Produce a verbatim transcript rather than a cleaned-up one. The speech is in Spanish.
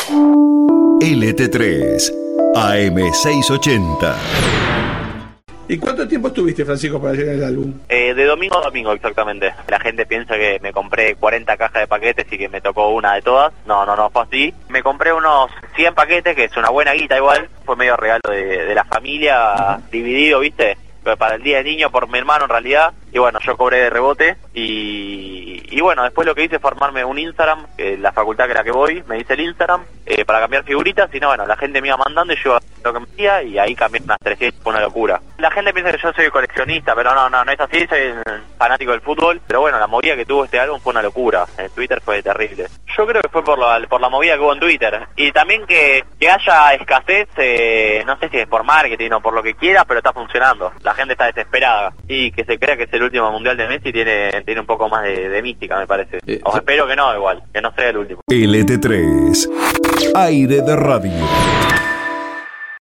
L T tres, A M seiscientos ochenta. ¿Y cuánto tiempo estuviste, Francisco, para llegar el álbum? Eh, de domingo a domingo, exactamente. La gente piensa que me compré cuarenta cajas de paquetes y que me tocó una de todas. No, no, no fue así. Me compré unos cien paquetes, que es una buena guita igual. Fue medio regalo de, de la familia, uh-huh. dividido, ¿viste? Para el día del niño por mi hermano en realidad. Y bueno, yo cobré de rebote. Y, y bueno, después lo que hice fue armarme un Instagram, que la facultad que era que voy, me hice el Instagram, eh, para cambiar figuritas. Y no, bueno, la gente me iba mandando y yo iba lo que me decía, y ahí cambié unas trescientas, fue una locura. La gente piensa que yo soy coleccionista, pero no, no, no es así, soy fanático del fútbol. Pero bueno, la movida que tuvo este álbum fue una locura. En Twitter fue terrible. Yo creo que fue por la, por la movida que hubo en Twitter. Y también que, que haya escasez, eh, no sé si es por marketing o por lo que quiera, pero está funcionando. La gente está desesperada. Y que se crea que es el último mundial de Messi tiene, tiene un poco más de, de mística, me parece. Eh, o espero que no, igual, que no sea el último. L T tres, Aire de Radio.